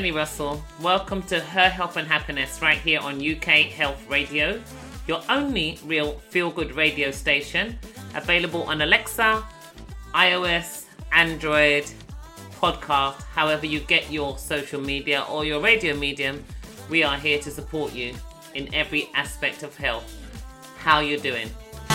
Melanie Russell. Welcome to Her Health and Happiness right here on UK Health Radio, your only real feel-good radio station, available on Alexa, iOS, Android, podcast, however you get your social media or your radio medium. We are here to support you in every aspect of health. How you doing?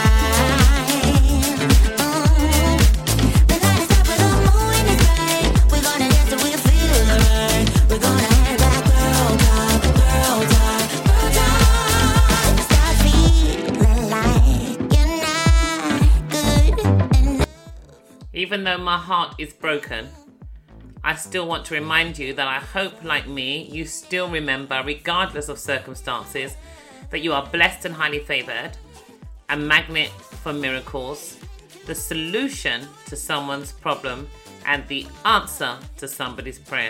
Even though my heart is broken, I still want to remind you that I hope, like me, you still remember, regardless of circumstances, that you are blessed and highly favoured, a magnet for miracles, the solution to someone's problem, and the answer to somebody's prayer.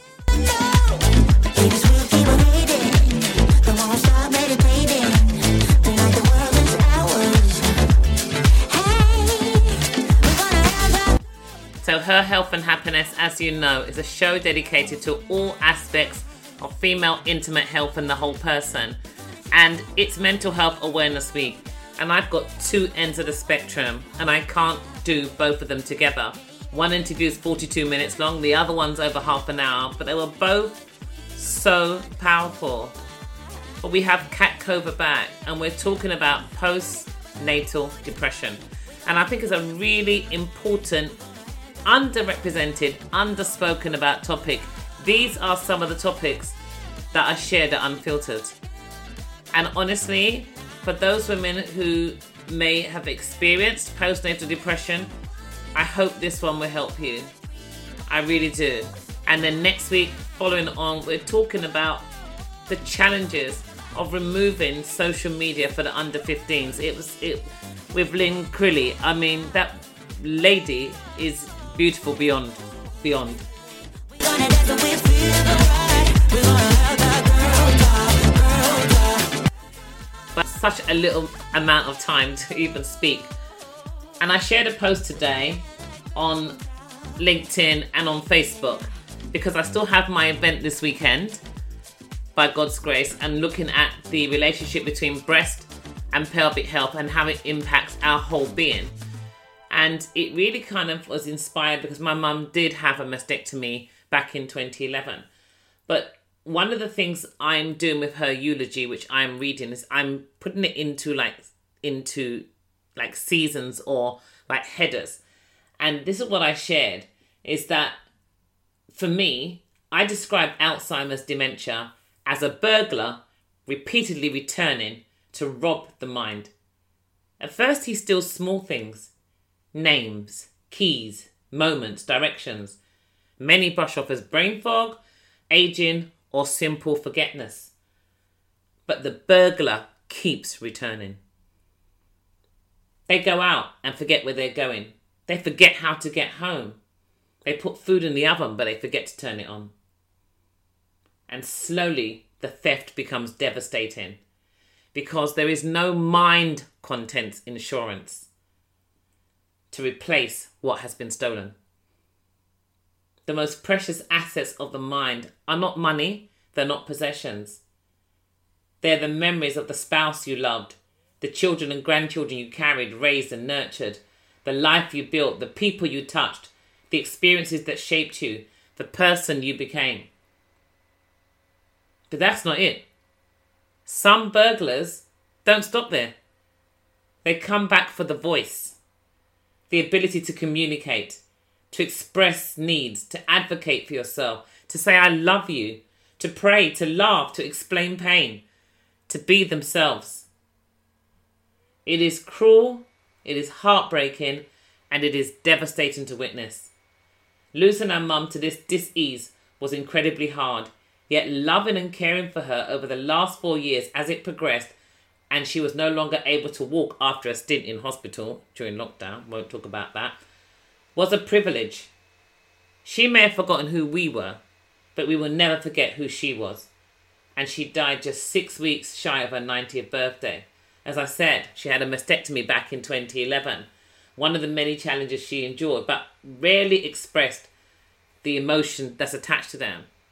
So Her Health and Happiness, as you know, is a show dedicated to all aspects of female intimate health and the whole person. And it's Mental Health Awareness Week. And I've got two ends of the spectrum, and I can't do both of them together. One interview is 42 minutes long, the other one's over half an hour, but they were both so powerful. But we have Kat Cover back, and we're talking about postnatal depression. And I think it's a really important, underrepresented, underspoken about topic. These are some of the topics that are shared at Unfiltered. And honestly, for those women who may have experienced postnatal depression, I hope this one will help you. I really do. And then next week, following on, we're talking about the challenges of removing social media for the under 15s. It with Lynn Crilly. I mean, that lady is beautiful beyond. But such a little amount of time to even speak. And I shared a post today on LinkedIn and on Facebook because I still have my event this weekend, by God's grace, and looking at the relationship between breast and pelvic health and how it impacts our whole being. And it really kind of was inspired because my mum did have a mastectomy back in 2011. But one of the things I'm doing with her eulogy, which I'm reading, is I'm putting it into seasons or like headers. And this is what I shared, is that for me, I describe Alzheimer's dementia as a burglar repeatedly returning to rob the mind. At first, he steals small things. Names, keys, moments, directions. Many brush off as brain fog, aging, or simple forgetfulness. But the burglar keeps returning. They go out and forget where they're going. They forget how to get home. They put food in the oven, but they forget to turn it on. And slowly, the theft becomes devastating because there is no mind contents insurance to replace what has been stolen. The most precious assets of the mind are not money, they're not possessions. They're the memories of the spouse you loved, the children and grandchildren you carried, raised and nurtured, the life you built, the people you touched, the experiences that shaped you, the person you became. But that's not it. Some burglars don't stop there. They come back for the voice, the ability to communicate, to express needs, to advocate for yourself, to say I love you, to pray, to laugh, to explain pain, to be themselves. It is cruel, it is heartbreaking, and it is devastating to witness. Losing our mum to this dis-ease was incredibly hard, yet loving and caring for her over the last 4 years as it progressed, and she was no longer able to walk after a stint in hospital during lockdown, won't talk about that, was a privilege. She may have forgotten who we were, but we will never forget who she was. And she died just 6 weeks shy of her 90th birthday. As I said, she had a mastectomy back in 2011. One of the many challenges she endured, but rarely expressed the emotion that's attached to them.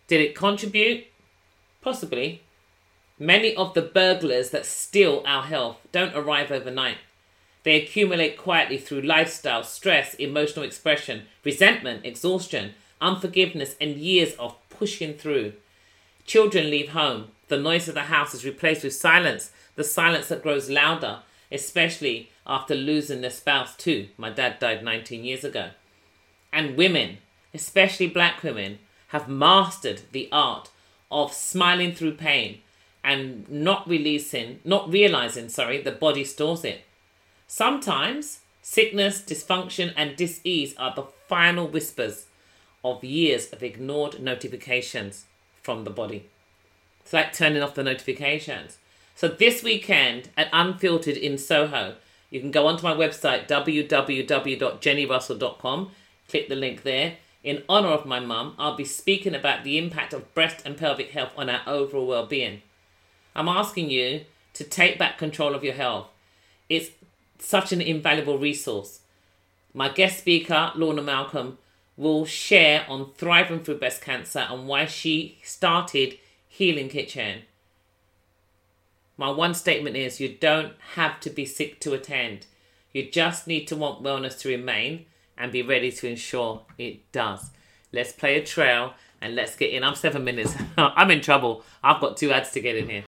Did it contribute? Possibly. Many of the burglars that steal our health don't arrive overnight. They accumulate quietly through lifestyle, stress, emotional expression, resentment, exhaustion, unforgiveness, and years of pushing through. Children leave home. The noise of the house is replaced with silence, the silence that grows louder, especially after losing their spouse too. My dad died 19 years ago. And women, especially black women, have mastered the art of smiling through pain and not realizing, the body stores it. Sometimes sickness, dysfunction, and dis-ease are the final whispers of years of ignored notifications from the body. It's like turning off the notifications. So this weekend at Unfiltered in Soho, you can go onto my website, www.jennyrussell.com, click the link there. In honour of my mum, I'll be speaking about the impact of breast and pelvic health on our overall well-being. I'm asking you to take back control of your health. It's such an invaluable resource. My guest speaker, Lorna Malcolm, will share on thriving through breast cancer and why she started Healing Kitchen. My one statement is you don't have to be sick to attend. You just need to want wellness to remain and be ready to ensure it does. Let's play a trail and let's get in. I'm 7 minutes. I'm in trouble. I've got 2 ads to get in here.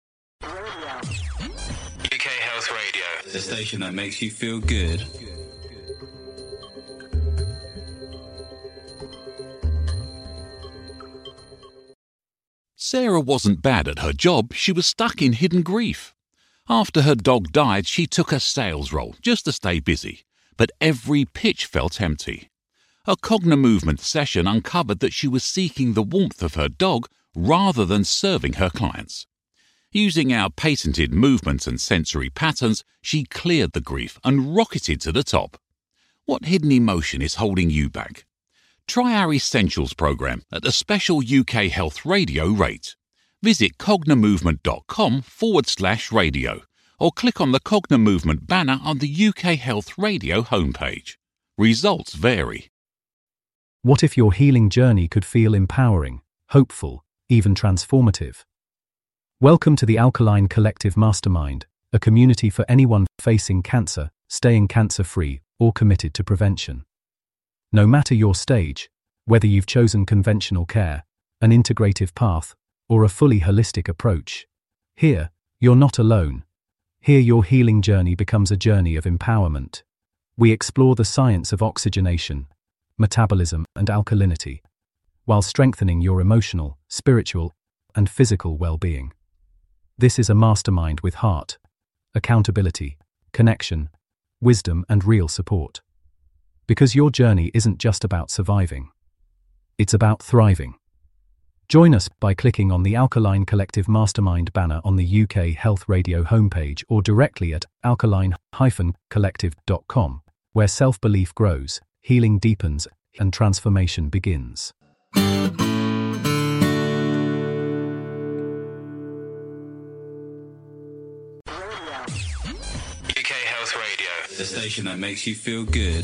UK Health Radio, the station that makes you feel good. Sarah wasn't bad at her job, she was stuck in hidden grief. After her dog died, she took a sales role just to stay busy, but every pitch felt empty. A Cognimovement session uncovered that she was seeking the warmth of her dog rather than serving her clients. Using our patented movements and sensory patterns, she cleared the grief and rocketed to the top. What hidden emotion is holding you back? Try our Essentials program at a special UK Health Radio rate. Visit cognimovement.com/radio or click on the Cognimovement banner on the UK Health Radio homepage. Results vary. What if your healing journey could feel empowering, hopeful, even transformative? Welcome to the Alkaline Collective Mastermind, a community for anyone facing cancer, staying cancer-free, or committed to prevention. No matter your stage, whether you've chosen conventional care, an integrative path, or a fully holistic approach, here, you're not alone. Here your healing journey becomes a journey of empowerment. We explore the science of oxygenation, metabolism, and alkalinity, while strengthening your emotional, spiritual, and physical well-being. This is a mastermind with heart, accountability, connection, wisdom, and real support. Because your journey isn't just about surviving. It's about thriving. Join us by clicking on the Alkaline Collective Mastermind banner on the UK Health Radio homepage or directly at alkaline-collective.com, where self-belief grows, healing deepens, and transformation begins. UK Health Radio, the station that makes you feel good.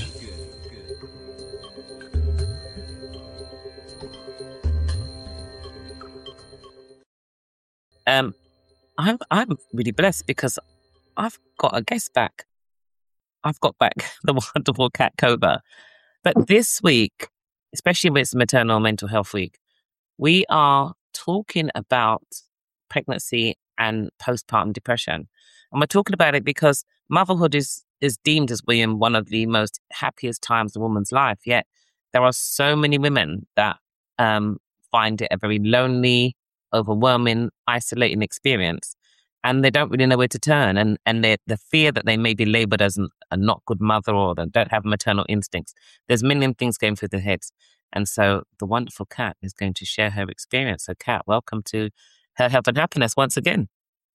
I'm really blessed because I've got a guest back. I've got back the wonderful Kat Cobber. But this week, especially when it's Maternal Mental Health Week, we are talking about pregnancy and postpartum depression. And we're talking about it because motherhood is deemed as being one of the most happiest times of a woman's life. Yet there are so many women that find it a very lonely, overwhelming, isolating experience, and they don't really know where to turn. And the fear that they may be labelled as a not good mother or they don't have maternal instincts. There's a million things going through their heads. And so the wonderful Kat is going to share her experience. So Kat, welcome to Her Health and Happiness once again.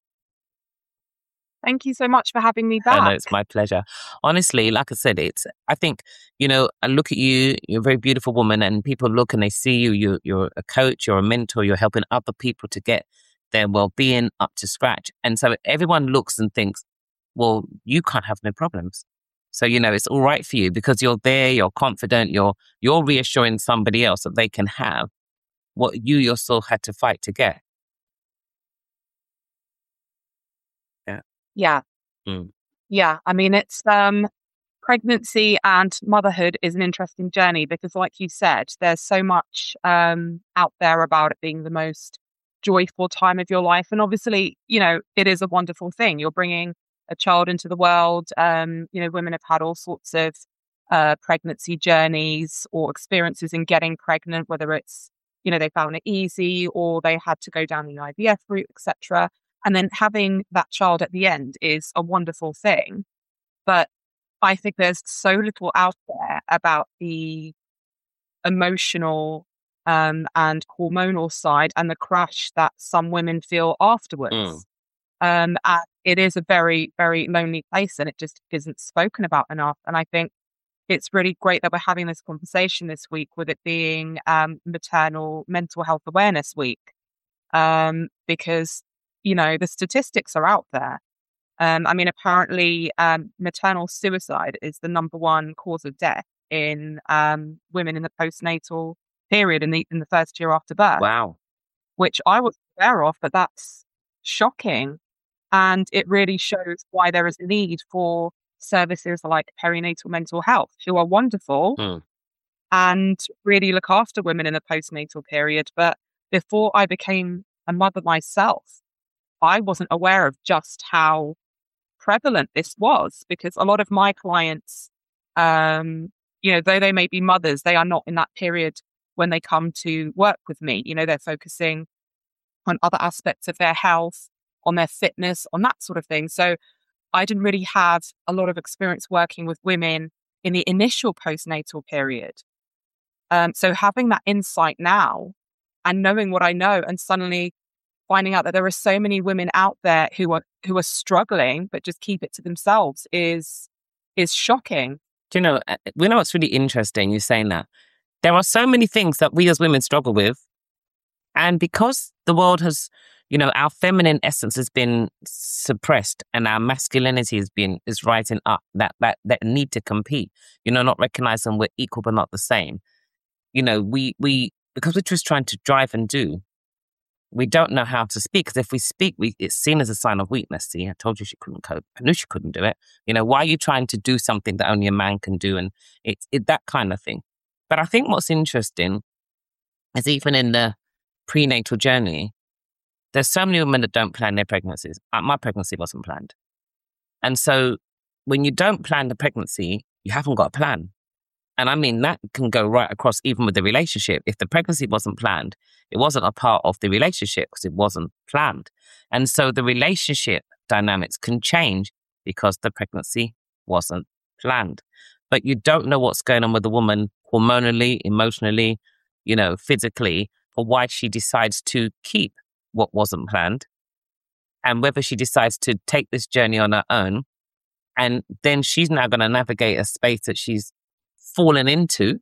Thank you so much for having me back. No, it's my pleasure. Honestly, like I said, I think, I look at you, you're a very beautiful woman, and people look and they see you, you're a coach, you're a mentor, you're helping other people to get their well-being up to scratch. And so everyone looks and thinks, well, you can't have no problems. So, it's all right for you because you're there, you're confident, you're reassuring somebody else that they can have what you yourself had to fight to get. Yeah. Mm. Yeah. I mean, it's pregnancy and motherhood is an interesting journey because, like you said, there's so much out there about it being the most joyful time of your life. And obviously, it is a wonderful thing. You're bringing a child into the world. Women have had all sorts of pregnancy journeys or experiences in getting pregnant, whether it's, they found it easy or they had to go down the IVF route, etc. And then having that child at the end is a wonderful thing. But I think there's so little out there about the emotional and hormonal side and the crash that some women feel afterwards. And it is a very, very lonely place and it just isn't spoken about enough. And I think it's really great that we're having this conversation this week with it being Maternal Mental Health Awareness Week, because, the statistics are out there. Apparently maternal suicide is the number one cause of death in women in the postnatal period in the first year after birth. Wow. Which I wasn't aware of, but that's shocking. And it really shows why there is a need for services like perinatal mental health, who are wonderful and really look after women in the postnatal period. But before I became a mother myself, I wasn't aware of just how prevalent this was, because a lot of my clients, though they may be mothers, they are not in that period when they come to work with me. They're focusing on other aspects of their health, on their fitness, on that sort of thing. So I didn't really have a lot of experience working with women in the initial postnatal period. So having that insight now and knowing what I know and suddenly finding out that there are so many women out there who are struggling but just keep it to themselves is shocking. Do you know what's really interesting? You're saying that there are so many things that we as women struggle with, and because the world has, our feminine essence has been suppressed and our masculinity is rising up, that need to compete, not recognizing we're equal but not the same. We because we're just trying to drive and do. We don't know how to speak, because if we speak, it's seen as a sign of weakness. See, I told you she couldn't cope. I knew she couldn't do it. Why are you trying to do something that only a man can do? And it's that kind of thing. But I think what's interesting is even in the prenatal journey, there's so many women that don't plan their pregnancies. My pregnancy wasn't planned. And so when you don't plan the pregnancy, you haven't got a plan. And I mean, that can go right across even with the relationship. If the pregnancy wasn't planned, it wasn't a part of the relationship because it wasn't planned. And so the relationship dynamics can change because the pregnancy wasn't planned. But you don't know what's going on with the woman hormonally, emotionally, physically, or why she decides to keep what wasn't planned, and whether she decides to take this journey on her own. And then she's now going to navigate a space that she's fallen into,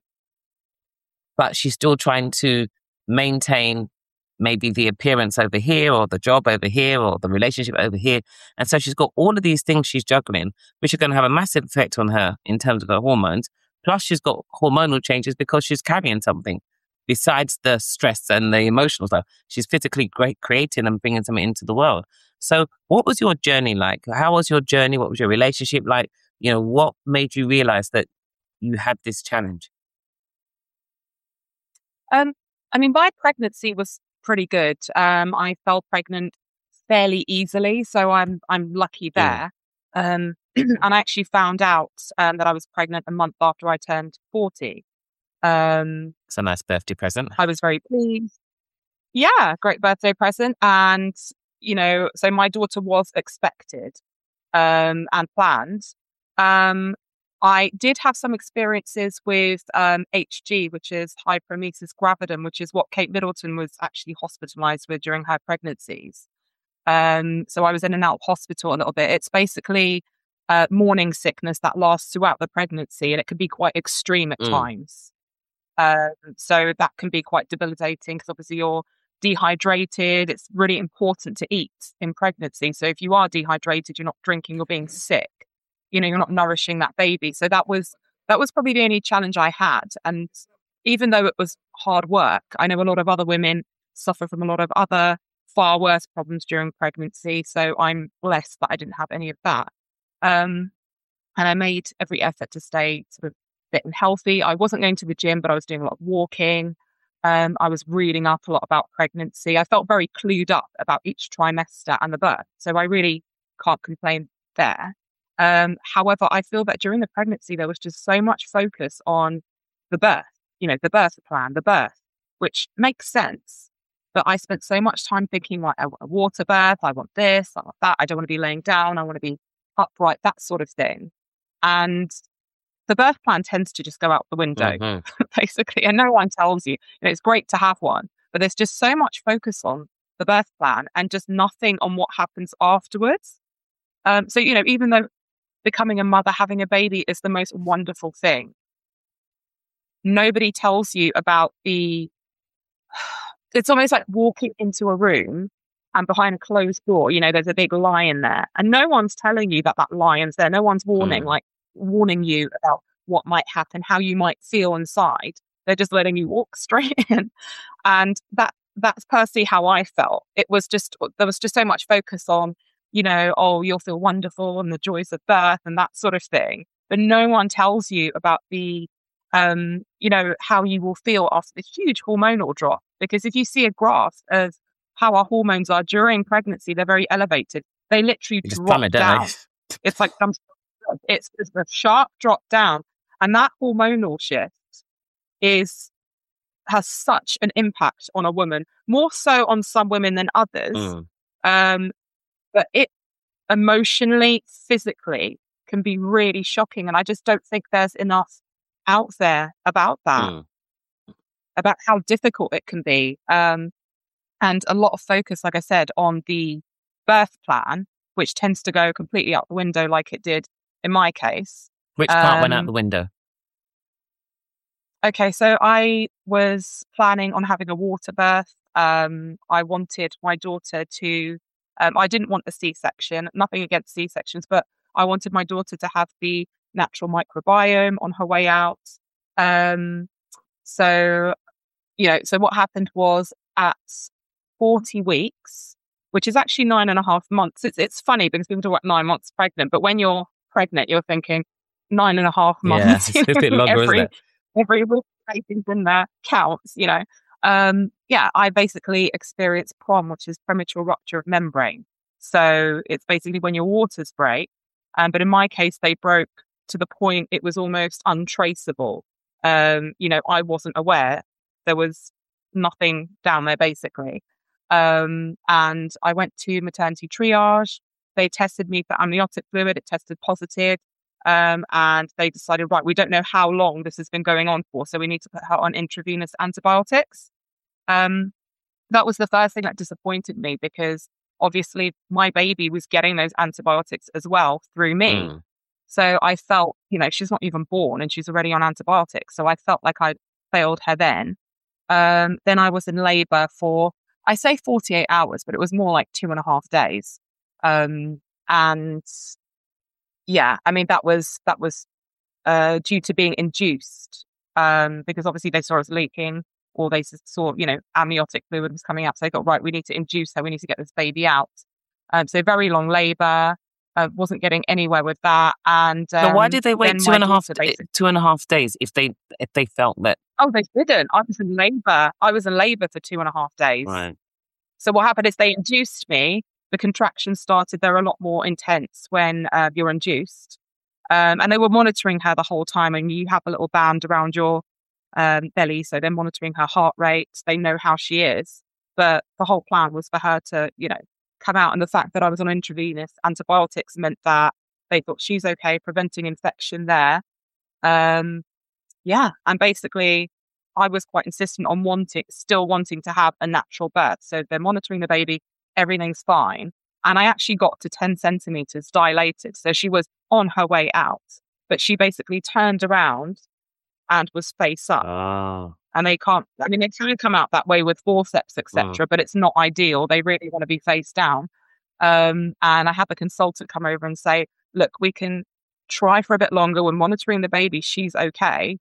but she's still trying to maintain maybe the appearance over here or the job over here or the relationship over here. And so she's got all of these things she's juggling, which are going to have a massive effect on her in terms of her hormones. Plus she's got hormonal changes because she's carrying something. Besides the stress and the emotional stuff, she's physically creating and bringing something into the world. So what was your journey like? How was your journey? What was your relationship like? What made you realize that you had this challenge? My pregnancy was pretty good. I fell pregnant fairly easily, so I'm lucky there. And I actually found out that I was pregnant a month after I turned 40. It's a nice birthday present. I was very pleased. Yeah, great birthday present. And, so my daughter was expected and planned. I did have some experiences with HG, which is hyperemesis gravidum, which is what Kate Middleton was actually hospitalized with during her pregnancies. So I was in and out of hospital a little bit. It's basically morning sickness that lasts throughout the pregnancy, and it can be quite extreme at times. So that can be quite debilitating because obviously you're dehydrated. It's really important to eat in pregnancy. So if you are dehydrated, you're not drinking, you're being sick. You're not nourishing that baby. So that was probably the only challenge I had. And even though it was hard work, I know a lot of other women suffer from a lot of other far worse problems during pregnancy. So I'm blessed that I didn't have any of that. And I made every effort to stay sort of fit and healthy. I wasn't going to the gym, but I was doing a lot of walking. I was reading up a lot about pregnancy. I felt very clued up about each trimester and the birth. So I really can't complain there. However, I feel that during the pregnancy, there was just so much focus on the birth, the birth plan, the birth, which makes sense. But I spent so much time thinking, like, I want a water birth, I want this, I want that, I don't want to be laying down, I want to be upright, that sort of thing. And the birth plan tends to just go out the window, basically. And no one tells you, it's great to have one, but there's just so much focus on the birth plan and just nothing on what happens afterwards. So, even though becoming a mother, having a baby is the most wonderful thing, nobody tells you about it's almost like walking into a room and behind a closed door, there's a big lion there. And no one's telling you that lion's there. No one's warning you about what might happen, how you might feel inside. They're just letting you walk straight in. And that's personally how I felt. There was just so much focus on, you'll feel wonderful and the joys of birth and that sort of thing. But no one tells you about the, how you will feel after the huge hormonal drop. Because if you see a graph of how our hormones are during pregnancy, they're very elevated. They literally drop down. It's like it's a sharp drop down. And that hormonal shift has such an impact on a woman, more so on some women than others. But it emotionally, physically can be really shocking. And I just don't think there's enough out there about that, about how difficult it can be. And a lot of focus, like I said, on the birth plan, which tends to go completely out the window like it did in my case. Which part went out the window? Okay, so I was planning on having a water birth. I wanted my daughter to, I didn't want a C-section, nothing against C-sections, but I wanted my daughter to have the natural microbiome on her way out. So what happened was at 40 weeks, which is actually 9.5 months. It's funny because people talk about 9 months pregnant, but when you're pregnant, you're thinking 9.5 months. Yeah, it's a bit longer, isn't it? Every week in there counts, I basically experienced PROM, which is premature rupture of membrane. So it's basically when your waters break. But in my case, they broke to the point it was almost untraceable. I wasn't aware. There was nothing down there, basically. And I went to maternity triage. They tested me for amniotic fluid. It tested positive. And they decided, right, we don't know how long this has been going on for, so we need to put her on intravenous antibiotics. That was the first thing that disappointed me because obviously my baby was getting those antibiotics as well through me. So I felt, she's not even born and she's already on antibiotics. So I felt like I'd failed her then. Then I was in labor for, I say 48 hours, but it was more like 2.5 days. And yeah, I mean, that was due to being induced, because obviously they saw us leaking or they saw, amniotic fluid was coming out. So they thought, right, we need to induce her. We need to get this baby out. So very long labor, wasn't getting anywhere with that. And but why did they wait 2.5 days if they felt that? Oh, they didn't. I was in labor. For 2.5 days. Right. So what happened is they induced me. The contractions started. They're a lot more intense when you're induced. And they were monitoring her the whole time. And you have a little band around your belly. So they're monitoring her heart rate. They know how she is. But the whole plan was for her to, come out. And the fact that I was on intravenous antibiotics meant that they thought she's okay, preventing infection there. And basically I was quite insistent on still wanting to have a natural birth. So they're monitoring the baby. Everything's fine. And I actually got to 10 centimeters dilated. So she was on her way out, but she basically turned around and was face up. Oh. And they can come out that way with forceps, etc., but it's not ideal. They really want to be face down. And I had the consultant come over and say, look, we can try for a bit longer. We're monitoring the baby. She's okay.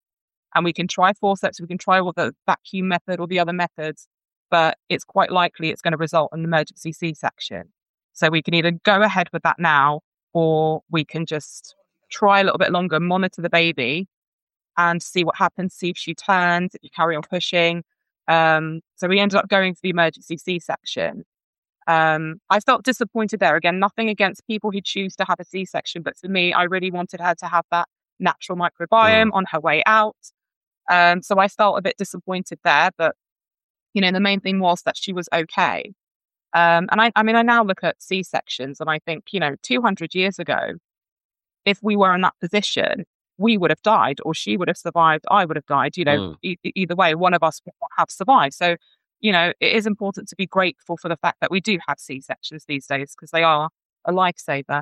and we can try forceps, we can try all the vacuum method or the other methods, but it's quite likely it's going to result in an emergency C-section. So we can either go ahead with that now, or we can just try a little bit longer, monitor the baby and see what happens, see if she turns, if you carry on pushing. So we ended up going for the emergency C-section. I felt disappointed there. Again, nothing against people who choose to have a C-section, but for me, I really wanted her to have that natural microbiome on her way out. So I felt a bit disappointed there, but the main thing was that she was okay. And I now look at C-sections and I think, 200 years ago, if we were in that position, we would have died, or she would have survived, I would have died, either way, one of us would not have survived. So, it is important to be grateful for the fact that we do have C-sections these days, because they are a lifesaver.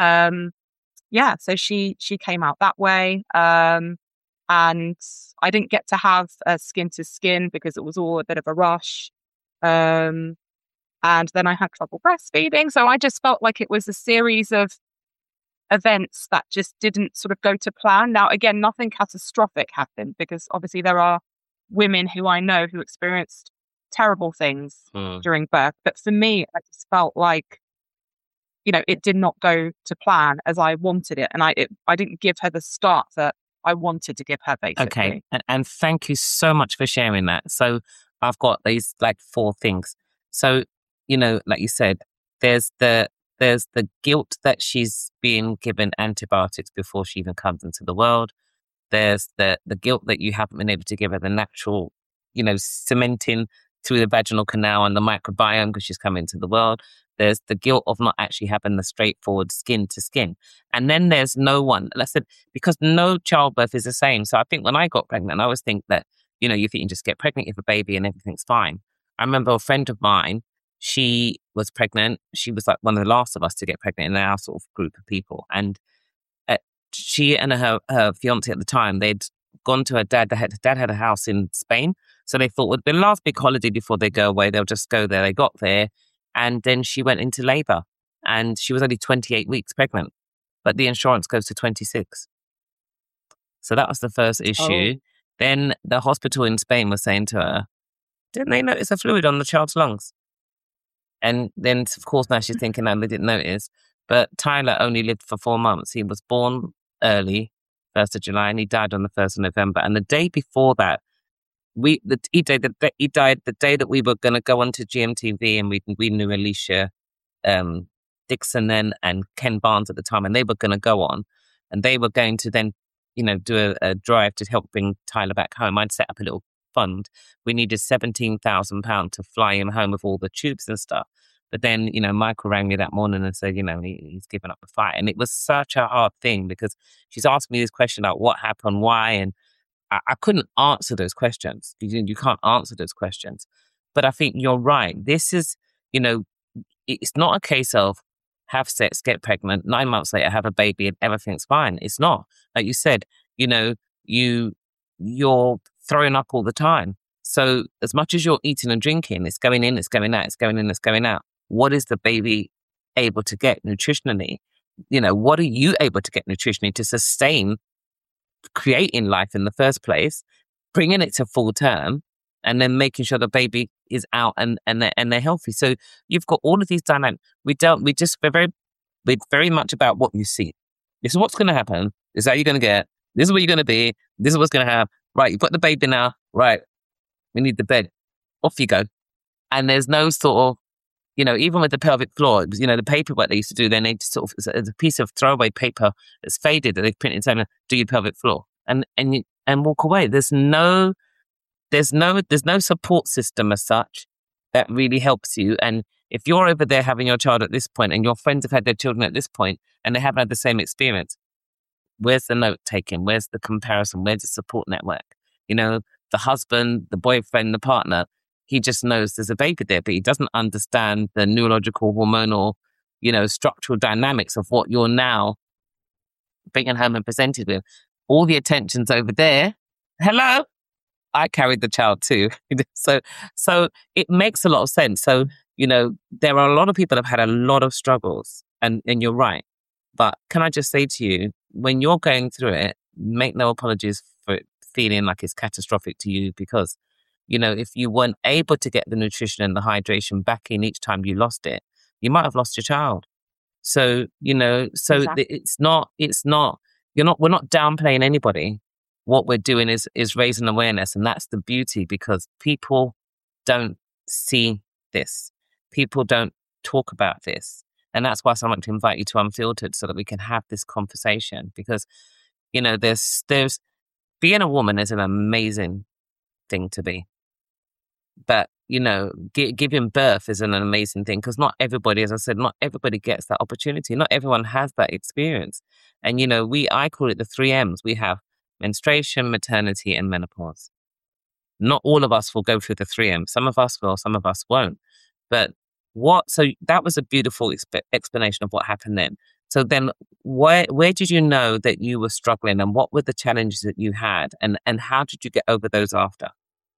So she came out that way. And I didn't get to have a skin to skin because it was all a bit of a rush. And then I had trouble breastfeeding. So I just felt like it was a series of events that just didn't sort of go to plan. Now, again, nothing catastrophic happened, because obviously there are women who I know who experienced terrible things during birth. But for me, I just felt like, it did not go to plan as I wanted it. And I didn't give her the start that I wanted to give her, basically. Okay. And thank you so much for sharing that. So I've got these 4 things. So, like you said, there's the guilt that she's being given antibiotics before she even comes into the world. There's the guilt that you haven't been able to give her the natural, cementing through the vaginal canal and the microbiome because she's come into the world. There's the guilt of not actually having the straightforward skin to skin. And then there's no one, like I said, because no childbirth is the same. So I think when I got pregnant, I always think that, you think you can just get pregnant, you have a baby and everything's fine. I remember a friend of mine, she was pregnant. She was like one of the last of us to get pregnant in our sort of group of people. And she and her fiance at the time, they'd gone to her dad. Her dad had a house in Spain. So they thought it would be the last big holiday before they go away. They'll just go there. They got there. And then she went into labor. And she was only 28 weeks pregnant. But the insurance goes to 26. So that was the first issue. Oh. Then the hospital in Spain was saying to her, didn't they notice a fluid on the child's lungs? And then, of course, now she's thinking, no, they didn't notice. But Tyler only lived for 4 months. He was born early, 1st of July, and he died on the 1st of November. And the day before that, he died the day that we were going to go on to GMTV, and we knew Alicia Dixon then and Ken Barnes at the time, and they were going to go on. And they were going to then, do a drive to help bring Tyler back home. I'd set up a little fund. We needed £17,000 to fly him home with all the tubes and stuff. But then, Michael rang me that morning and said, he's given up the fight. And it was such a hard thing because she's asked me this question about what happened, why, and I couldn't answer those questions. You can't answer those questions. But I think you're right. This is, it's not a case of have sex, get pregnant, 9 months later have a baby and everything's fine. It's not. Like you said, you're throwing up all the time. So as much as you're eating and drinking, it's going in, it's going out, it's going in, it's going out. What is the baby able to get nutritionally? What are you able to get nutritionally to sustain creating life in the first place, bringing it to full term, and then making sure the baby is out and they're healthy. So you've got all of these dynamics. We're very much about what you see. This is what's going to happen. This is how you're going to get. This is where you're going to be. This is what's going to happen. Right, you've got the baby now. Right, we need the bed. Off you go. And there's no sort of, even with the pelvic floor, it was, the paperwork they used to do, then they just sort of, it's a piece of throwaway paper that's faded that they've printed saying, do your pelvic floor and walk away. There's no support system as such that really helps you. And if you're over there having your child at this point and your friends have had their children at this point and they haven't had the same experience, where's the note taking? Where's the comparison? Where's the support network? The husband, the boyfriend, the partner, he just knows there's a baby there, but he doesn't understand the neurological, hormonal, structural dynamics of what you're now bringing home and presented with. All the attention's over there. Hello? I carried the child too. So it makes a lot of sense. So, there are a lot of people that have had a lot of struggles and you're right. But can I just say to you, when you're going through it, make no apologies for feeling like it's catastrophic to you because, you know, if you weren't able to get the nutrition and the hydration back in each time you lost it, you might have lost your child. So, you know, Exactly. we're not downplaying anybody. What we're doing is raising awareness. And that's the beauty, because people don't see this. People don't talk about this. And that's why I want to invite you to Unfiltered, so that we can have this conversation. Because, you know, there's being a woman is an amazing thing to be. But, you know, giving birth is an amazing thing, because not everybody, as I said, not everybody gets that opportunity. Not everyone has that experience. And, you know, I call it the 3 M's. We have menstruation, maternity, and menopause. Not all of us will go through the 3 M's. Some of us will, some of us won't. But so that was a beautiful explanation of what happened then. So then where did you know that you were struggling, and what were the challenges that you had, and how did you get over those after?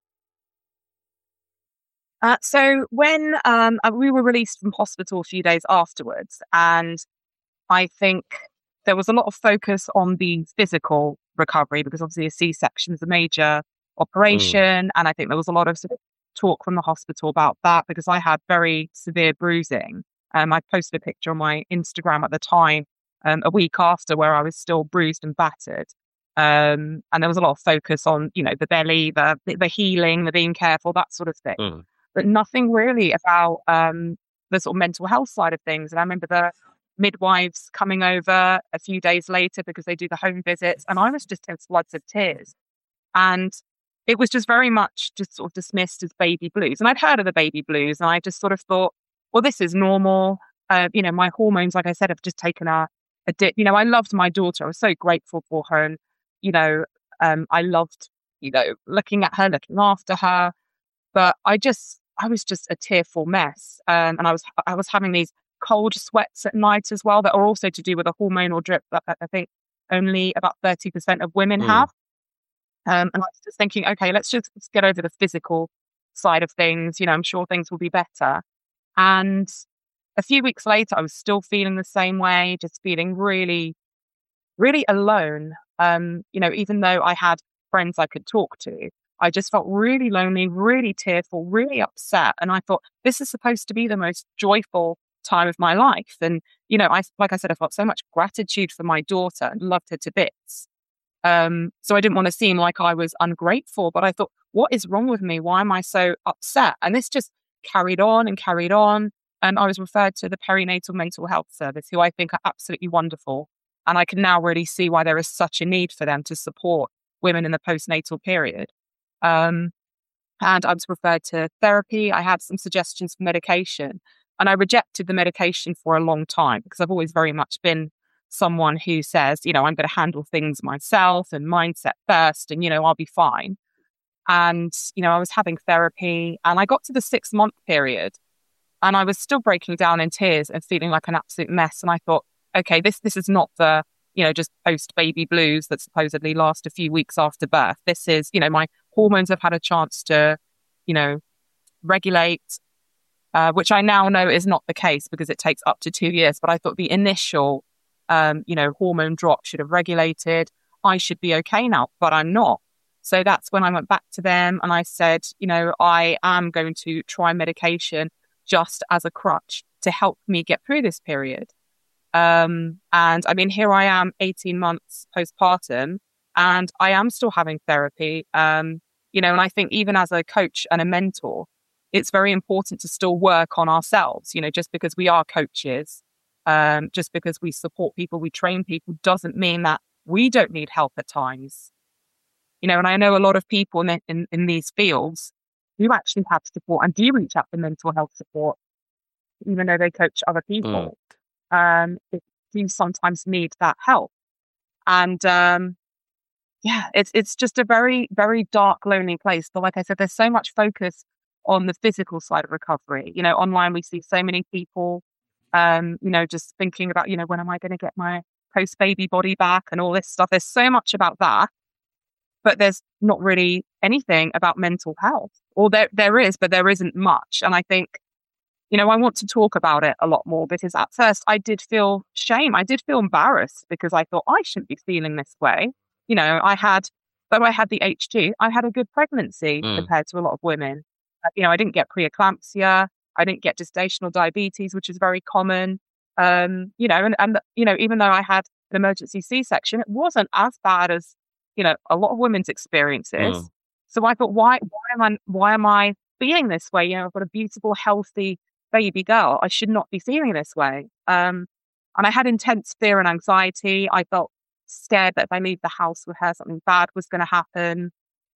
So when we were released from hospital a few days afterwards, and I think there was a lot of focus on the physical recovery, because obviously a C-section is a major operation. And I think there was a lot of sort of talk from the hospital about that, because I had very severe bruising. I posted a picture on my Instagram at the time, a week after, where I was still bruised and battered. And there was a lot of focus on, you know, the belly, the healing, the being careful, that sort of thing. But nothing really about the sort of mental health side of things. And I remember the midwives coming over a few days later, because they do the home visits, and I was just in floods of tears. And it was just very much just sort of dismissed as baby blues. And I'd heard of the baby blues, and I just sort of thought, well, this is normal. You know, my hormones, like I said, have just taken a dip. You know, I loved my daughter. I was so grateful for her. And, you know, I loved, you know, looking at her, looking after her. But I was just a tearful mess. And I was having these cold sweats at night as well, that are also to do with a hormonal drip that I think only about 30% of women have. And I was just thinking, okay, let's get over the physical side of things. You know, I'm sure things will be better. And a few weeks later, I was still feeling the same way, just feeling really, really alone. You know, even though I had friends I could talk to, I just felt really lonely, really tearful, really upset. And I thought, this is supposed to be the most joyful time of my life. And, you know, like I said, I felt so much gratitude for my daughter and loved her to bits. So I didn't want to seem like I was ungrateful, but I thought, what is wrong with me? Why am I so upset? And this just carried on and carried on. And I was referred to the Perinatal Mental Health Service, who I think are absolutely wonderful. And I can now really see why there is such a need for them to support women in the postnatal period. And I was referred to therapy. I had some suggestions for medication, and I rejected the medication for a long time, because I've always very much been someone who says, you know, I'm going to handle things myself and mindset first, and, you know, I'll be fine. And, you know, I was having therapy, and I got to the 6-month period, and I was still breaking down in tears and feeling like an absolute mess. And I thought, okay, this is not the, you know, just post-baby blues that supposedly last a few weeks after birth. This is, you know, my hormones have had a chance to, you know, regulate, which I now know is not the case, because it takes up to 2 years. But I thought the initial, you know, hormone drop should have regulated. I should be okay now, but I'm not. So that's when I went back to them and I said, you know, I am going to try medication just as a crutch to help me get through this period. And I mean, here I am 18 months postpartum, and I am still having therapy. You know, and I think even as a coach and a mentor, it's very important to still work on ourselves. You know, just because we are coaches, just because we support people, we train people, doesn't mean that we don't need help at times. You know, and I know a lot of people in these fields who actually have support and do reach out for mental health support, even though they coach other people. They do sometimes need that help. And yeah, it's just a very, very dark, lonely place. But like I said, there's so much focus on the physical side of recovery. You know, online we see so many people, you know, just thinking about, you know, when am I going to get my post-baby body back and all this stuff. There's so much about that. But there's not really anything about mental health. Or there is, but there isn't much. And I think, you know, I want to talk about it a lot more, because at first I did feel shame. I did feel embarrassed, because I thought I shouldn't be feeling this way. You know, I had though I had the HG, I had a good pregnancy compared to a lot of women. I didn't get preeclampsia. I didn't get gestational diabetes, which is very common. And even though I had an emergency C-section, it wasn't as bad as, a lot of women's experiences. So I thought, why am I feeling this way? I've got a beautiful, healthy baby girl. I should not be feeling this way. And I had intense fear and anxiety. I felt scared that if I leave the house with her, something bad was going to happen.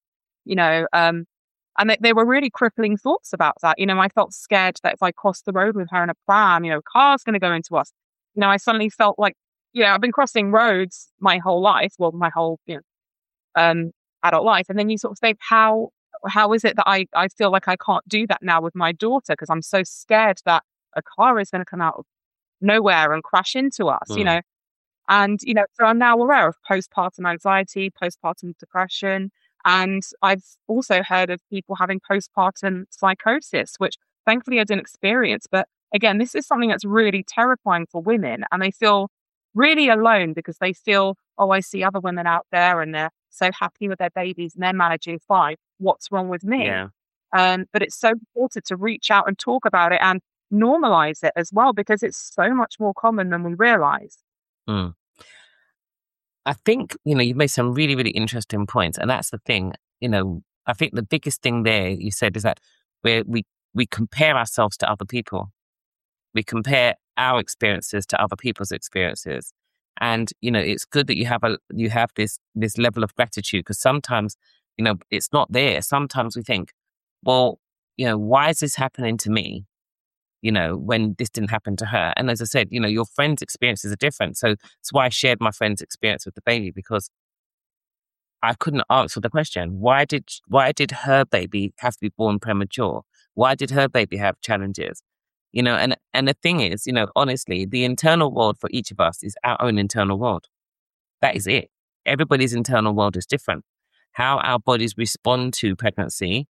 And they were really crippling thoughts about that. I felt scared that if I crossed the road with her in a pram, a car's going to go into us. I suddenly felt like, I've been crossing roads my whole life, well, my whole, adult life. And then you sort of think, how is it that I feel like I can't do that now with my daughter because I'm so scared that a car is going to come out of nowhere and crash into us, And, so I'm now aware of postpartum anxiety, postpartum depression. And I've also heard of people having postpartum psychosis, which thankfully I didn't experience. But again, this is something that's really terrifying for women. And they feel really alone because they feel, oh, I see other women out there and they're so happy with their babies and they're managing fine. What's wrong with me? Yeah. But it's so important to reach out and talk about it and normalize it as well, because it's so much more common than we realize. I think, you've made some really, really interesting points. And that's the thing, I think the biggest thing there you said is that we compare ourselves to other people. We compare our experiences to other people's experiences. And, it's good that you have this level of gratitude, because sometimes, it's not there. Sometimes we think, well, why is this happening to me? When this didn't happen to her. And as I said, your friend's experiences are different. So that's why I shared my friend's experience with the baby, because I couldn't answer the question. Why did her baby have to be born premature? Why did her baby have challenges? And the thing is, honestly, the internal world for each of us is our own internal world. That is it. Everybody's internal world is different. How our bodies respond to pregnancy,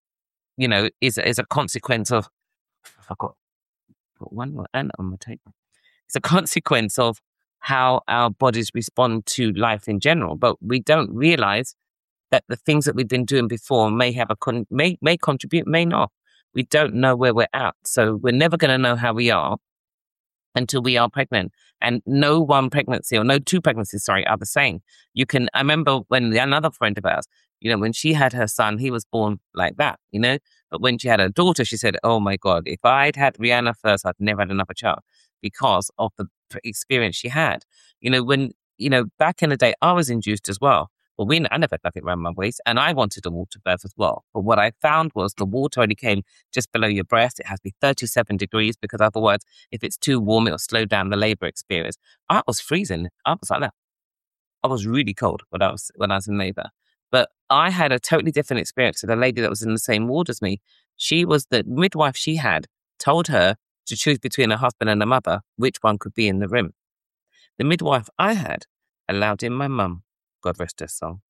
is a consequence of, I got one more and on my table. It's a consequence of how our bodies respond to life in general. But we don't realize that the things that we've been doing before may have may contribute, may not. We don't know where we're at. So we're never going to know how we are until we are pregnant. And no one pregnancy or no two pregnancies, are the same. I remember when another friend of ours, when she had her son, he was born like that, But when she had her daughter, she said, oh my God, if I'd had Rihanna first, I'd never had another child because of the experience she had. When, back in the day, I was induced as well. Well, I never had nothing around my waist, and I wanted a water birth as well. But what I found was the water only came just below your breast. It has to be 37 degrees because otherwise, if it's too warm, it'll slow down the labor experience. I was freezing. I was like that. I was really cold when I was in labor. But I had a totally different experience with a lady that was in the same ward as me. She was the midwife she had told her to choose between her husband and her mother, which one could be in the room. The midwife I had allowed in my mum, God rest her soul,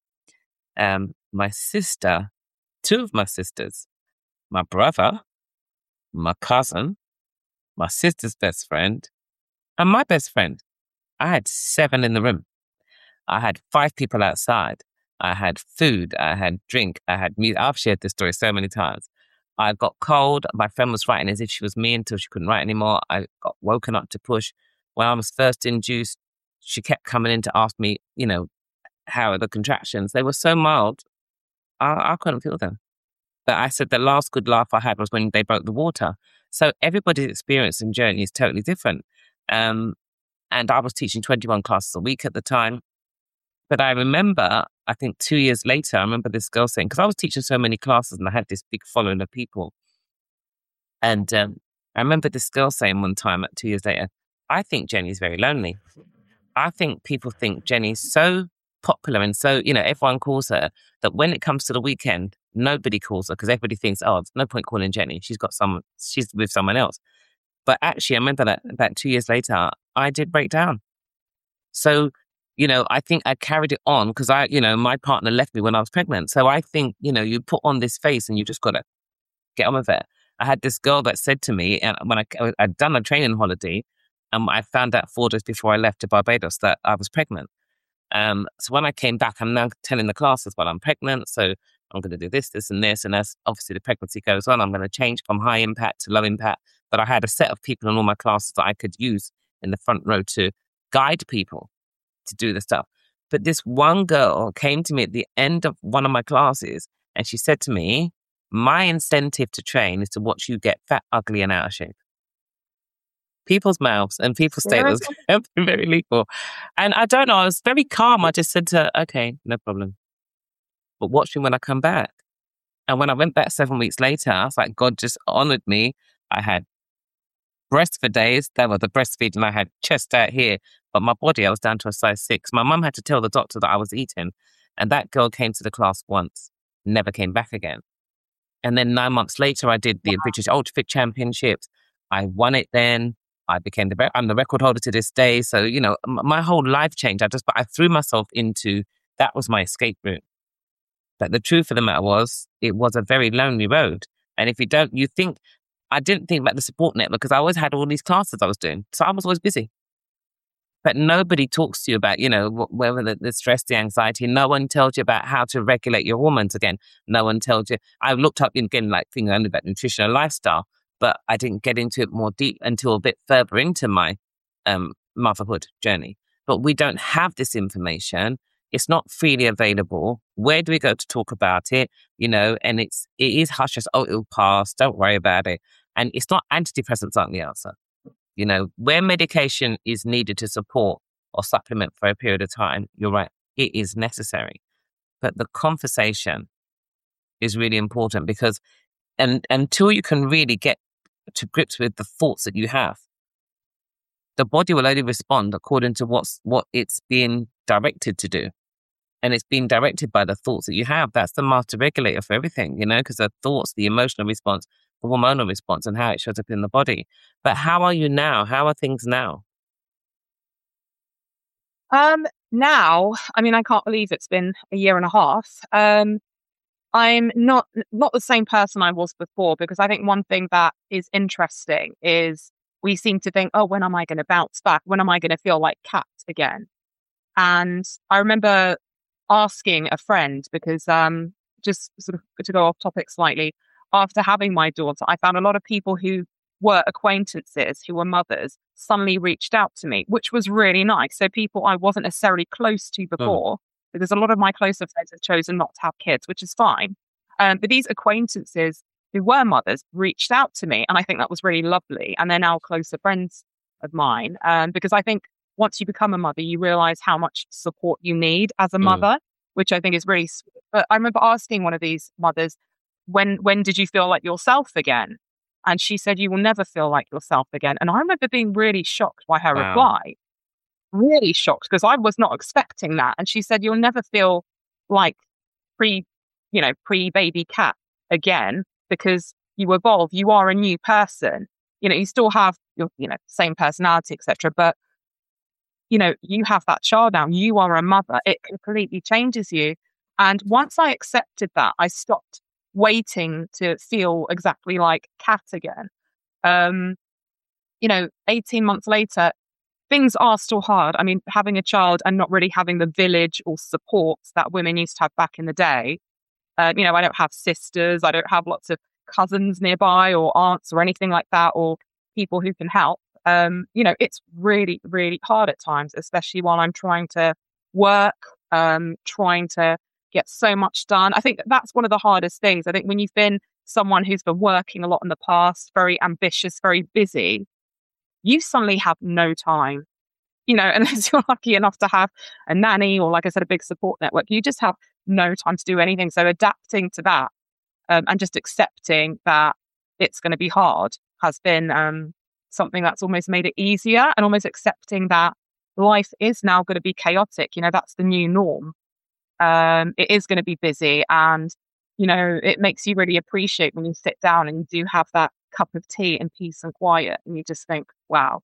my sister, two of my sisters, my brother, my cousin, my sister's best friend, and my best friend. I had 7 in the room. I had 5 people outside. I had food. I had drink. I had music. I've shared this story so many times. I got cold. My friend was writing as if she was me until she couldn't write anymore. I got woken up to push. When I was first induced, she kept coming in to ask me, how are the contractions? They were so mild, I couldn't feel them. But I said the last good laugh I had was when they broke the water. So everybody's experience and journey is totally different. And I was teaching 21 classes a week at the time. But I remember, I think 2 years later, I remember this girl saying, because I was teaching so many classes and I had this big following of people. And I remember this girl saying one time, 2 years later, I think Jenny's very lonely. I think people think Jenny's so popular and so, everyone calls her, that when it comes to the weekend, nobody calls her because everybody thinks, oh, there's no point calling Jenny. She's with someone else. But actually, I remember that about 2 years later, I did break down. So, I think I carried it on because my partner left me when I was pregnant. So I think, you put on this face and you just got to get on with it. I had this girl that said to me, and when I'd done a training holiday, I found out 4 days before I left to Barbados that I was pregnant. So when I came back, I'm now telling the classes, well, I'm pregnant, so I'm going to do this, this, and this. And as obviously the pregnancy goes on, I'm going to change from high impact to low impact. But I had a set of people in all my classes that I could use in the front row to guide people to do the stuff. But this one girl came to me at the end of one of my classes and she said to me, my incentive to train is to watch you get fat, ugly, and out of shape. People's mouths and people's statements have been very lethal. And I don't know, I was very calm. I just said to her, okay, no problem. But watch me when I come back. And when I went back 7 weeks later, I was like, God just honored me. I had breast for days. That was the breastfeeding. I had chest out here. But my body, I was down to a size 6. My mum had to tell the doctor that I was eating. And that girl came to the class once, never came back again. And then 9 months later, I did the British Ultrafit Championships. I won it then. I'm the record holder to this day. So, you know, my whole life changed. I threw myself into, that was my escape route. But the truth of the matter was, it was a very lonely road. And if you think, I didn't think about the support network because I always had all these classes I was doing. So I was always busy. But nobody talks to you about, you know, whether the stress, the anxiety. No one tells you about how to regulate your hormones again. No one tells you. I looked up again, like thinking only about nutrition and lifestyle, but I didn't get into it more deep until a bit further into my motherhood journey. But we don't have this information. It's not freely available. Where do we go to talk about it? You know, and it is hush hush. Oh, it'll pass. Don't worry about it. And it's not antidepressants aren't the answer. You know, where medication is needed to support or supplement for a period of time, you're right, it is necessary. But the conversation is really important because until you can really get to grips with the thoughts that you have, the body will only respond according to what it's being directed to do. And it's being directed by the thoughts that you have. That's the master regulator for everything, you know, because the thoughts, the emotional response, the hormonal response, and how it shows up in the body. But how are you now? How are things now? Now, I mean, I can't believe it's been a year and a half. I'm not the same person I was before, because I think one thing that is interesting is we seem to think, oh, when am I going to bounce back? When am I going to feel like Kat again? And I remember asking a friend, because just sort of to go off topic slightly, after having my daughter, I found a lot of people who were acquaintances, who were mothers, suddenly reached out to me, which was really nice. So people I wasn't necessarily close to before, because a lot of my closer friends have chosen not to have kids, which is fine. But these acquaintances who were mothers reached out to me, and I think that was really lovely. And they're now closer friends of mine, because I think once you become a mother, you realize how much support you need as a mother, which I think is really sweet. But I remember asking one of these mothers, when did you feel like yourself again? And she said, you will never feel like yourself again. And I remember being really shocked by her reply. Really shocked, because I was not expecting that. And she said, you'll never feel like pre-baby Kat again, because you evolve. You are a new person. You know, you still have your, same personality, etc. But, you have that child now. You are a mother. It completely changes you. And once I accepted that, I stopped waiting to feel exactly like Kat again. 18 months later, things are still hard. I mean, having a child and not really having the village or support that women used to have back in the day. I don't have sisters. I don't have lots of cousins nearby or aunts or anything like that, or people who can help. It's really, really hard at times, especially while I'm trying to work, trying to get so much done. I think that's one of the hardest things. I think when you've been someone who's been working a lot in the past, very ambitious, very busy, you suddenly have no time, unless you're lucky enough to have a nanny or, like I said, a big support network. You just have no time to do anything. So adapting to that and just accepting that it's going to be hard has been something that's almost made it easier, and almost accepting that life is now going to be chaotic. That's the new norm. It is going to be busy, and, it makes you really appreciate when you sit down and you do have that cup of tea in peace and quiet, and you just think, wow,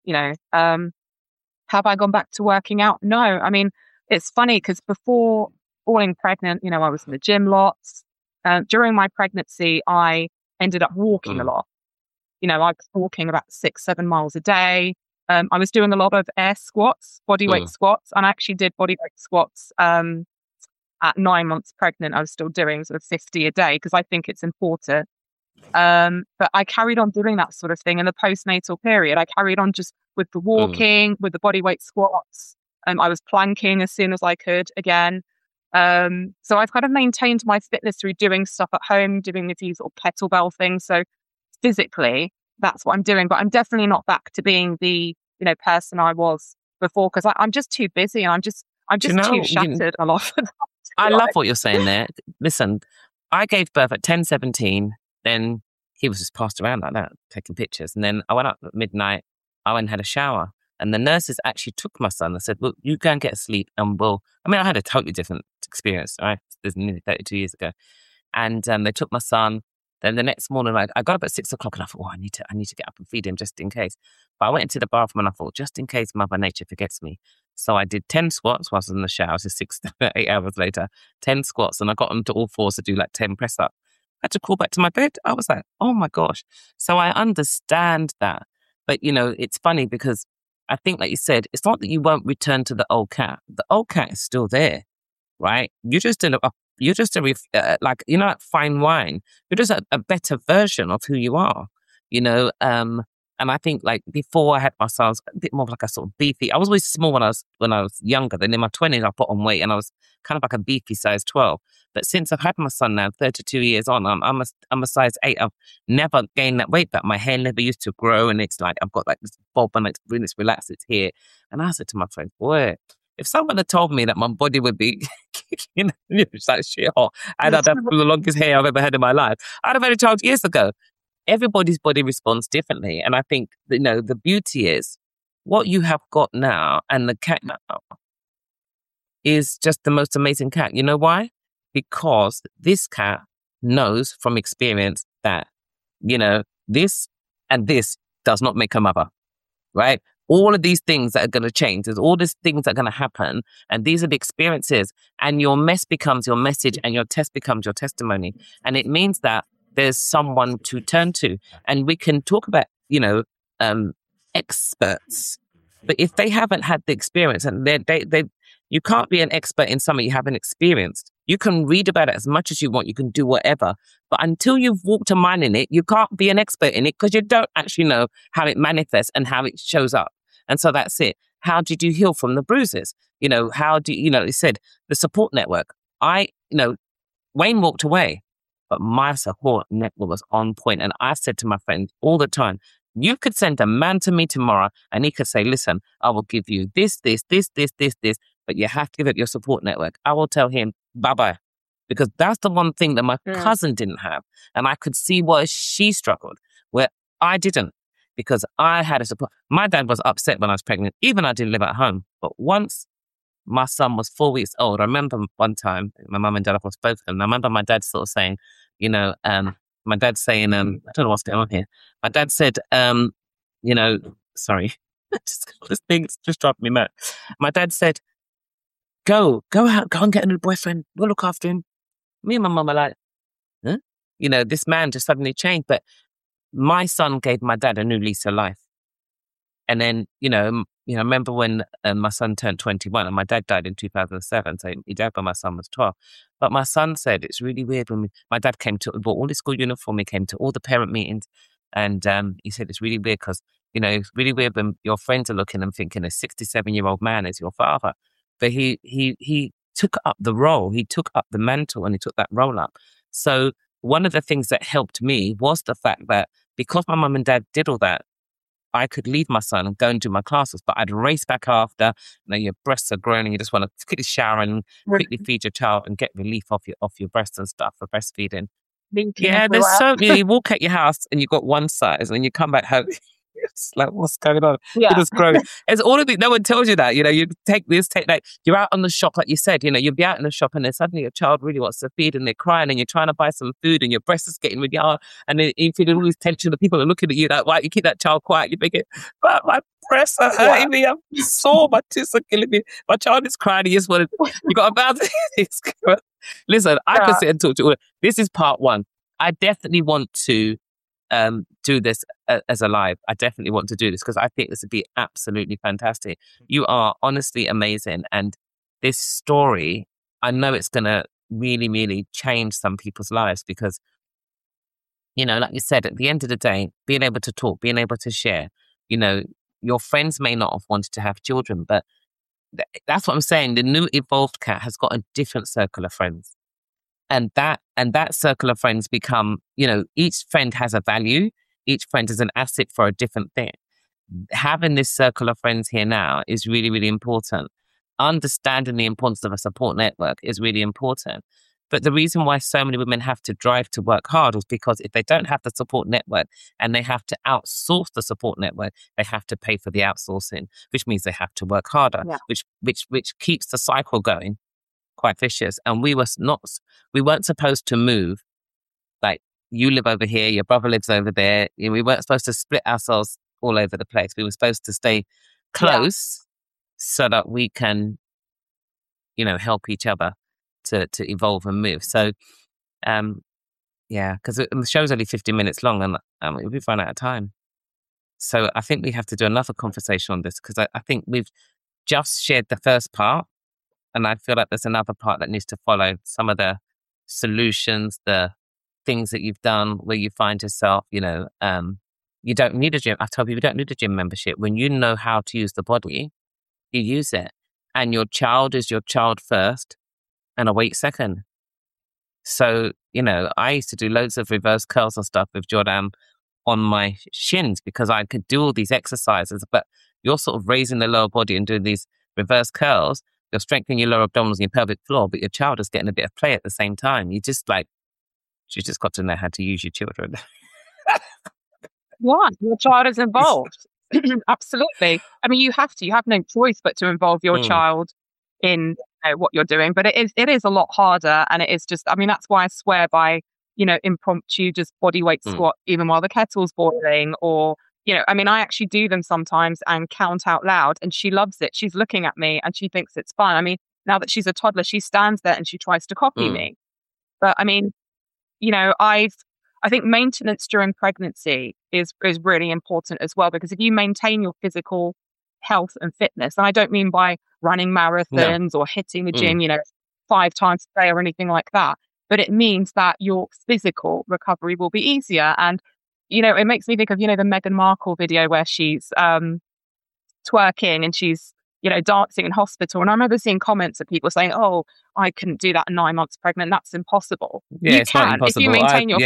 have I gone back to working out? No. I mean, it's funny because before falling pregnant, I was in the gym lots. During my pregnancy, I ended up walking a lot. I was walking about 6-7 miles a day. I was doing a lot of air squats, body weight squats, and I actually did body weight squats at 9 months pregnant. I was still doing sort of 50 a day because I think it's important. But I carried on doing that sort of thing in the postnatal period. I carried on just with the walking, with the body weight squats. I was planking as soon as I could again. So I've kind of maintained my fitness through doing stuff at home, doing a few sort of kettlebell things. So physically, that's what I'm doing. But I'm definitely not back to being the, person I was before because I'm just too busy and I'm just too shattered a lot. I love what you're saying there. Listen, I gave birth at 10:17. Then he was just passed around like that, taking pictures. And then I went up at midnight. I went and had a shower. And the nurses actually took my son and said, look, you go and get a sleep and I had a totally different experience, right? This is nearly 32 years ago. And they took my son. Then the next morning, I got up at 6 o'clock and I thought, I need to get up and feed him just in case. But I went into the bathroom and I thought, just in case Mother Nature forgets me. So I did 10 squats whilst I was in the shower, so 8 hours later, 10 squats. And I got onto all fours to do like 10 press ups. I had to crawl back to my bed. I was like, oh my gosh. So I understand that. But, it's funny because I think, like you said, it's not that you won't return to the old cat. The old cat is still there, right? You're just like fine wine. You're just a better version of who you are, And I think like before I had my son, I was a bit more of like a sort of beefy. I was always small when I was younger. Then in my 20s, I put on weight and I was kind of like a beefy size 12. But since I've had my son now, 32 years on, I'm a size 8. I've never gained that weight back. My hair never used to grow, and it's like I've got like this bob and it's relaxed. It's here. And I said to my friend, boy, if someone had told me that my body would be, it's like shit hot, and I'd have the longest hair I've ever had in my life, I'd have had a child years ago. Everybody's body responds differently. And I think, the beauty is what you have got now and the cat now is just the most amazing cat. You know why? Because this cat knows from experience that, this and this does not make a mother, right? All of these things that are going to change, there's all these things that are going to happen. And these are the experiences. And your mess becomes your message and your test becomes your testimony. And it means that there's someone to turn to. And we can talk about, experts. But if they haven't had the experience and you can't be an expert in something you haven't experienced. You can read about it as much as you want. You can do whatever. But until you've walked a mile in it, you can't be an expert in it because you don't actually know how it manifests and how it shows up. And so that's it. How did you heal from the bruises? How do you said the support network. Wayne walked away, but my support network was on point. And I said to my friends all the time, you could send a man to me tomorrow and he could say, listen, I will give you this, but you have to give it your support network. I will tell him, bye-bye. Because that's the one thing that my cousin didn't have. And I could see why she struggled, where I didn't, because I had a support. My dad was upset when I was pregnant, even I didn't live at home. But once my son was 4 weeks old, I remember one time, my mum and dad, of course, both of them, I remember my dad sort of saying, my dad saying, I don't know what's going on here. My dad said, sorry, this thing's just dropped me mad. My dad said, go out, go and get a new boyfriend. We'll look after him. Me and my mum are like, huh? This man just suddenly changed. But my son gave my dad a new lease of life. And then, I remember when my son turned 21 and my dad died in 2007. So he died when my son was 12. But my son said, it's really weird when my dad bought all his school uniform. He came to all the parent meetings. And he said, it's really weird because, it's really weird when your friends are looking and thinking a 67-year-old man is your father. But he took up the role. He took up the mantle and he took that role up. So one of the things that helped me was the fact that because my mum and dad did all that, I could leave my son and go and do my classes, but I'd race back after. Your breasts are growing and you just want to quickly shower and quickly feed your child and get relief off your breasts and stuff for breastfeeding. You walk out your house and you've got one size and you come back home. It's like, what's going on? Yeah. It is growing. It's all of it. No one tells you that. You take this, take that. You're out on the shop, like you said. You'll be out in the shop, and then suddenly your child really wants to feed, and they're crying, and you're trying to buy some food, and your breast is getting really hard, and then you feel all this tension. The people are looking at you like, why you keep that child quiet? You're thinking, but my breasts are hurting me. I'm sore. My tits are killing me. My child is crying. You got a bad. Listen, I can sit and talk to you. This is part one. I definitely want to do this as a live. I definitely want to do this because I think this would be absolutely fantastic. You are honestly amazing. And this story, I know it's going to really, really change some people's lives because, you know, like you said, at the end of the day, being able to talk, being able to share, you know, your friends may not have wanted to have children, but that's what I'm saying. The new evolved Kat has got a different circle of friends. And that circle of friends become, you know, each friend has a value. Each friend is an asset for a different thing. Having this circle of friends here now is really, really important. Understanding the importance of a support network is really important. But the reason why so many women have to drive to work hard is because if they don't have the support network and they have to outsource the support network, they have to pay for the outsourcing, which means they have to work harder, which keeps the cycle going. Quite vicious. And we weren't supposed to move. Like, you live over here, your brother lives over there. We weren't supposed to split ourselves all over the place. We were supposed to stay close so that we can, you know, help each other to evolve and move. So, because the show's only 50 minutes long and we've run out of time. So I think we have to do another conversation on this because I think we've just shared the first part. And I feel like there's another part that needs to follow, some of the solutions, the things that you've done where you find yourself, you know, you don't need a gym. I tell people you don't need a gym membership. When you know how to use the body, you use it. And your child is your child first and a weight second. So, you know, I used to do loads of reverse curls and stuff with Jordan on my shins because I could do all these exercises. But you're sort of raising the lower body and doing these reverse curls. You're strengthening your lower abdominals and your pelvic floor, but your child is getting a bit of play at the same time. You just got to know how to use your children. Your child is involved. Absolutely. I mean, you have no choice but to involve your child in what you're doing. But it is a lot harder. And it is just, I mean, that's why I swear by, you know, impromptu, just body weight squat, even while the kettle's boiling, or, you know, I mean, I actually do them sometimes and count out loud, and she loves it. She's looking at me and she thinks it's fun. I mean, now that she's a toddler, she stands there and she tries to copy me. But I mean, you know, I think maintenance during pregnancy is really important as well, because if you maintain your physical health and fitness, and I don't mean by running marathons or hitting the gym, you know, 5 times a day or anything like that, but it means that your physical recovery will be easier. And you know, it makes me think of, you know, the Meghan Markle video where she's twerking and she's, you know, dancing in hospital. And I remember seeing comments of people saying, "Oh, I couldn't do that 9 months pregnant. That's impossible." Yeah, you it's can not impossible. if you maintain your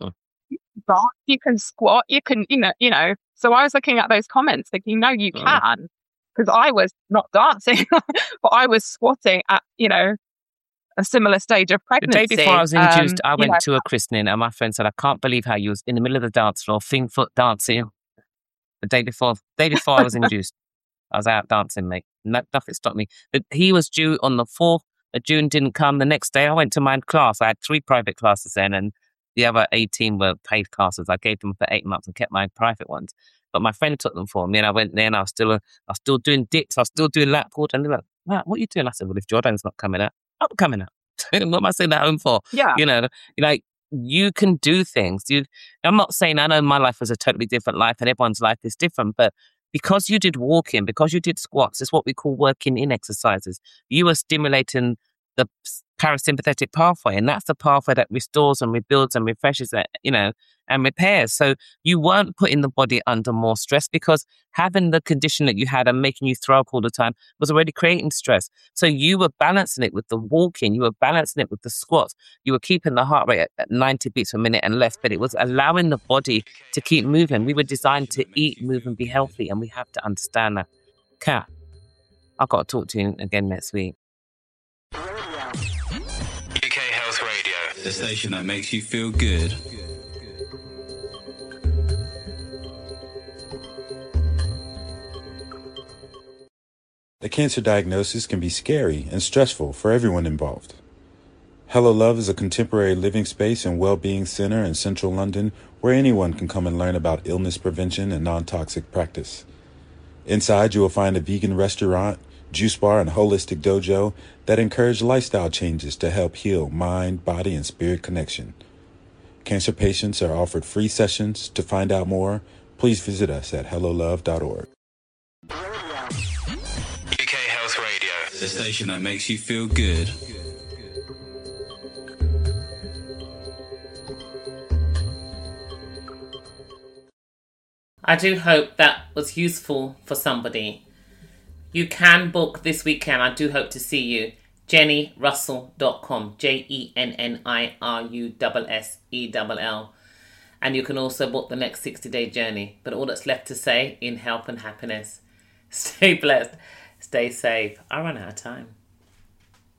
you can squat, you can, you know. So I was looking at those comments thinking, no, you can, because I was not dancing, but I was squatting at, you know, a similar stage of pregnancy. The day before I was induced, I went to a christening and my friend said, "I can't believe how you was in the middle of the dance floor, foot dancing." The day before I was induced, I was out dancing, mate. Nothing stopped me. But he was due on the 4th of June, didn't come. The next day I went to my class. I had 3 private classes then, and the other 18 were paid classes. I gave them for 8 months and kept my private ones. But my friend took them for me, and I went there and I was still doing dips. I was still doing lat pull. And they're like, "Matt, what are you doing?" I said, "Well, if Jordan's not coming out, I'm coming out." What am I saying that home for? Yeah. You know, like, you can do things. I'm not saying, I know my life was a totally different life and everyone's life is different, but because you did walking, because you did squats, it's what we call working in exercises. You were stimulating the parasympathetic pathway, and that's the pathway that restores and rebuilds and refreshes it, you know, and repairs. So you weren't putting the body under more stress, because having the condition that you had and making you throw up all the time was already creating stress. So you were balancing it with the walking, you were balancing it with the squats, you were keeping the heart rate at 90 beats per minute and less, but it was allowing the body to keep moving. We were designed to eat, move and be healthy, and we have to understand that. Kat, I've got to talk to you again next week. UK Health Radio, the station that makes you feel good. A cancer diagnosis can be scary and stressful for everyone involved. Hello Love is a contemporary living space and well-being center in central London where anyone can come and learn about illness prevention and non-toxic practice. Inside, you will find a vegan restaurant, juice bar, and holistic dojo that encourage lifestyle changes to help heal mind, body, and spirit connection. Cancer patients are offered free sessions. To find out more, please visit us at hellolove.org. UK Health Radio, the station that makes you feel good. I do hope that was useful for somebody. You can book this weekend. I do hope to see you. JenniRussell.com. JenniRussell. And you can also book the next 60-day journey. But all that's left to say, in health and happiness. Stay blessed. Stay safe. I run out of time.